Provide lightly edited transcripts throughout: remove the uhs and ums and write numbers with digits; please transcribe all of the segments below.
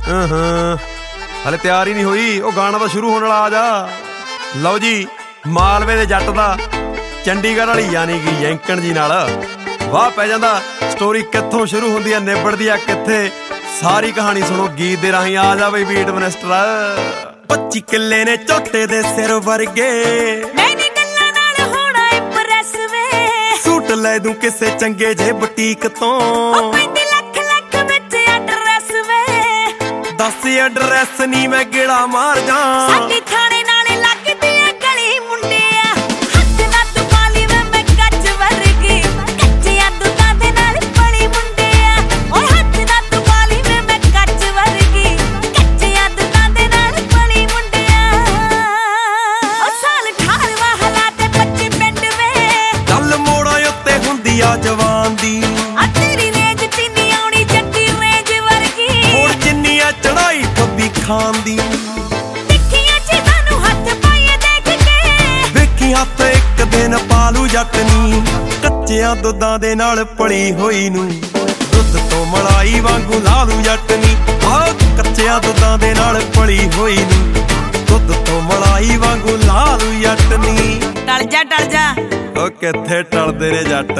ਹਲੇ ਤਿਆਰ ਹੀ ਨਹੀਂ ਹੋਈ, ਉਹ ਗਾਣਾ ਤਾਂ ਸ਼ੁਰੂ ਹੋਣ ਵਾਲਾ। ਆ ਜਾ। ਲਓ ਜੀ, ਮਾਲਵੇ ਦੇ ਜੱਟ ਦਾ ਚੰਡੀਗੜ੍ਹ ਵਾਲੀ ਯਾਨੀ ਕਿ ਯੈਂਕਣ ਜੀ ਨਾਲ ਵਾਹ ਪੈ ਜਾਂਦਾ। ਸਟੋਰੀ ਕਿੱਥੋਂ ਸ਼ੁਰੂ ਹੁੰਦੀ ਆ, ਨਿਬੜਦੀ ਆ ਕਿੱਥੇ, ਸਾਰੀ ਕਹਾਣੀ ਸੁਣੋ ਗੀਤ ਦੇ ਰਾਹੀਂ। ਆ ਜਾ ਬਈ ਬੀਟ ਮਿਨਿਸਟਰ। 25 ਕਿੱਲੇ ਨੇ ਝੋਟੇ ਦੇ ਸਿਰ ਵਰਗੇ, ਮੈਨੇ ਗੱਲਾਂ ਨਾਲ ਹੋਣਾ ਇੰਪ੍ਰੈਸ ਵੇ। ਸੂਟ ਲੈ ਦੂੰ ਕਿਸੇ ਚੰਗੇ ਜੇ ਬੁਟੀਕ ਤੋਂ, 35 ਲੱਖ ਵਿੱਚ ਐਡਰੈਸ ਵੇ। ਦੱਸ ਐਡਰੈਸ ਨੀ ਮੈਂ ਗੇੜਾ ਮਾਰ ਜਾ। ਸਾਡੀ ਥਾਣੇ ਨਾਲੇ ਲੱਗਦੀ ਆ ਗਲੀ ਮੁੰਡਿਆ, ਹੱਥ ਨਾ ਤੂੰ ਪਾਲੀ ਵੇ ਮੈਂ ਕੱਚ ਵਰਗੀ। ਕੱਚਿਆਂ ਦੁੱਧਾਂ ਦੇ ਨਾਲ ਪਲੀ ਮੁੰਡਿਆ, ਓਏ ਹੱਥ ਨਾ ਤੂੰ ਪਾਲੀ ਵੇ ਮੈਂ ਕੱਚ ਵਰਗੀ। ਕੱਚਿਆਂ ਦੁੱਧਾਂ ਦੇ ਨਾਲ ਪਲੀ ਮੁੰਡਿਆ। ਓ ਸਾਲ 18ਵਾਂ ਹਾਲਾਤ 25 ਪਿੰਡ ਵੇ, ਗੱਲ ਮੋੜਾਂ ਉੱਤੇ ਹੁੰਦੀ ਆ ਜਵਾਨ ਦੀ। ਆ ਤੇਰੀ ਰੇਂਜ ਚੀਨੀ ਆਉਣੀ ਜੱਟੀ ਰੇਂਜ ਵਰਗੀ। ਹੋਰ ਜਿੰਨੀ ਆ ਚੜਾਈ ਖੱਬੀ ਖਾਨ ਦੀ, ਦੇਖੀਆਂ ਚੀਜ਼ਾਂ ਨੂੰ ਹੱਥ ਪਾਈਏ ਦੇਖ ਕੇ। ਵੇਖੀ ਹੱਥ ਇੱਕ ਦਿਨ ਪਾਲੂ ਜੱਟ ਨੀ, ਕੱਚਿਆਂ ਦੁੱਧਾਂ ਦੇ ਨਾਲ ਪਲੀ ਹੋਈ ਨੂੰ। ਦੁੱਧ ਤੋਂ ਮਲਾਈ ਵਾਂਗੂ ਲਾਲੂ ਜੱਟ ਨੀ, ਆਹ ਕੱਚਿਆਂ ਦੁੱਧਾਂ ਦੇ ਨਾਲ ਪਲੀ ਹੋਈ ਨੂੰ। ਦੁੱਧ ਤੋਂ ਮਲਾਈ ਵਾਂਗੂ ਲਾਲੂ ਜੱਟ ਨੀ। ਟਲ ਜਾ ਟਲ ਜਾ, ਉਹ ਕਿੱਥੇ ਟਲਦੇ ਨੇ ਜੱਟ।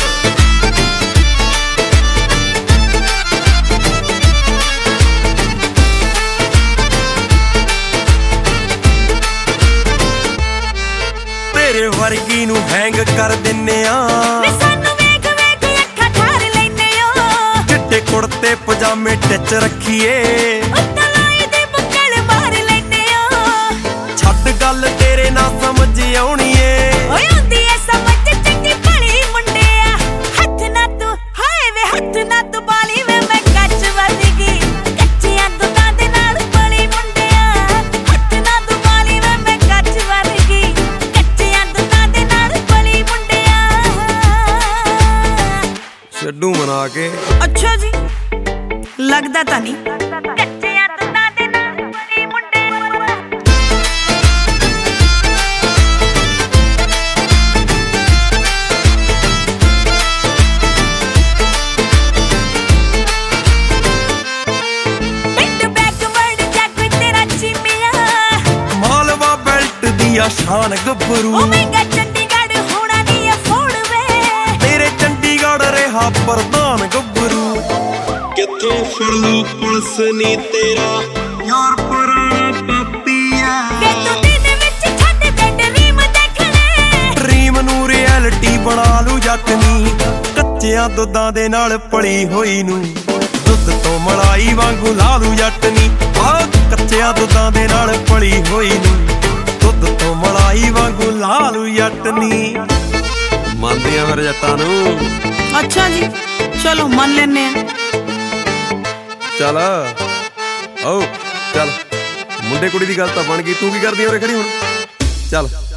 ਤੇਰੇ ਵਰਗੀ ਨੂੰ ਹੈਂਗ ਕਰ ਦਿੰਨੇ ਆ, ਵੇ ਸਾਨੂੰ ਵੇਖ ਵੇਖ ਅੱਖਾਂ ਠਾਰ ਲੈਨੇ ਓ। ਚਿੱਟੇ ਕੁੜਤੇ ਪਜਾਮੇ ਟਿਚ ਰੱਖੀਏ, ਉੱਤਾਂ ਲਾਈ ਦੇ ਬੁੱਕਲ ਮਾਰ ਲੈਨੇ ਓ। ਛੱਡ ਗੱਲ ਤੇਰੇ ਨਾ ਸਮਝ ਆਉਣੀ ਏ। ਓਏ ਹੁੰਦੀ ਐ ਸਮਝ ਚੰਗੀ ਭਲੀ ਮੁੰਡਿਆ, ਹੱਥ ਨਾ ਤੂੰ ਹਾਏ ਵੇ ਹੱਥ ਨਾ ਤੂੰ ਬਾਲੀ ਵੇ ਮੈਂ ਕੱਚ ਵਰਗੀ। ਕੱਚਿਆਂ ਦੁੱਧਾਂ ਦੇ ਨਾਲ ਪਲੀ ਮੁੰਡਿਆ, ਹੱਥ ਨਾ ਤੂੰ ਬਾਲੀ ਵੇ ਮੈਂ ਕੱਚ ਵਰਗੀ। ਕੱਚਿਆਂ ਦੁੱਧਾਂ ਦੇ ਨਾਲ ਪਲੀ ਮੁੰਡਿਆ। ਛੱਡੂ ਮਨਾ ਕੇ। ਅੱਛਾ ਜੀ, ਲੱਗਦਾ ਤਾਂ ਨਹੀਂ। ਕੱਚਿਆਂ ਦੁੱਧਾਂ ਦੇ ਨਾਲ ਪਲੀ ਮੁੰਡਿਆ। ਪਿੰਡ ਬੈਕਵਰਡ ਜੱਗ ਤੇਰਾ ਚੀਮਿਆ, ਮਾਲਵਾ ਬੈਲਟ ਦੀ ਆ ਸ਼ਾਨ ਗੱਭਰੂ, ਓ ਮਹਿੰਗਾ ਚੰਡੀਗੜ੍ਹ ਹੋਣਾ ਨਹੀਂ ਅਫੋਰਡ ਵੇ। ਤੇਰੇ ਚੰਡੀਗੜ੍ਹ ਰਿਹਾ ਪ੍ਰਧਾਨ ਗੱਭਰੂ। ਕਿੱਥੋਂ ਫੜੂ ਪੁਲਿਸ ਨੀ ਤੇਰਾ ਯਾਰ ਪੁਰਾਣਾ ਪਾਪੀ ਆ। ਵੇ ਤੂੰ ਦਿਨ ਵਿੱਚ ਛੱਡ ਦੇ ਡਰੀਮ ਦੇਖਣੇ, ਡਰੀਮ ਨੂੰ ਰਿਐਲਿਟੀ ਬਣਾ ਲੂ ਜੱਟ ਨੀ, ਕੱਚਿਆਂ ਦੁੱਧਾਂ ਦੇ ਨਾਲ ਪਲੀ ਹੋਈ ਨੂੰ। ਦੁੱਧ ਤੋਂ ਮਲਾਈ ਵਾਂਗੂ ਲਾਲੂ ਜੱਟ ਨੀ, ਆਹ ਕੱਚਿਆਂ ਦੁੱਧਾਂ ਦੇ ਨਾਲ ਪਲੀ ਹੋਈ ਨੂੰ। ਦੁੱਧ ਤੋਂ ਮਲਾਈ ਵਾਂਗੂ ਲਾਲੂ ਜੱਟ ਨੀ। ਮੰਨਦੇ ਆ ਮੇਰੇ ਜੱਟਾਂ ਨੂੰ। ਅੱਛਾ ਜੀ, ਚਲੋ ਮੰਨ ਲੈਨੇ ਆ। ਚੱਲ ਆਓ ਚੱਲ, ਮੁੰਡੇ ਕੁੜੀ ਦੀ ਗੱਲ ਤਾਂ ਬਣ ਗਈ, ਤੂੰ ਕੀ ਕਰਦੀ ਉਰੇ ਖੜੀ ਹੁਣ? ਚੱਲ।